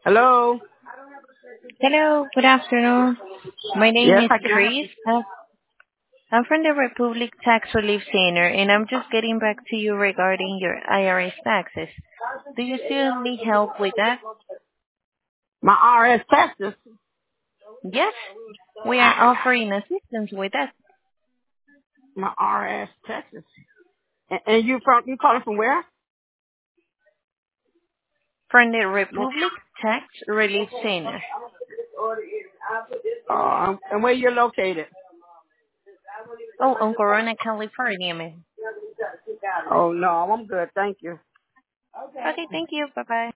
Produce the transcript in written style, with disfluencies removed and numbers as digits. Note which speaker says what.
Speaker 1: Hello.
Speaker 2: Hello, good afternoon. My name
Speaker 1: Yes,
Speaker 2: is
Speaker 1: I can help
Speaker 2: Chris.
Speaker 1: you.
Speaker 2: I'm from the Republic Tax Relief Center, and I'm just getting back to you regarding your IRS taxes. Do you still need help with that?
Speaker 1: My RS Texas.
Speaker 2: Yes, we are offering assistance with that.
Speaker 1: My RS Texas. And you calling from where?
Speaker 2: From the Republic Tax Relief Center.
Speaker 1: And where you're located?
Speaker 2: Oh, on Corona, California, ma'am.
Speaker 1: Oh no, I'm good, thank you.
Speaker 2: Okay, thank you. Bye-bye.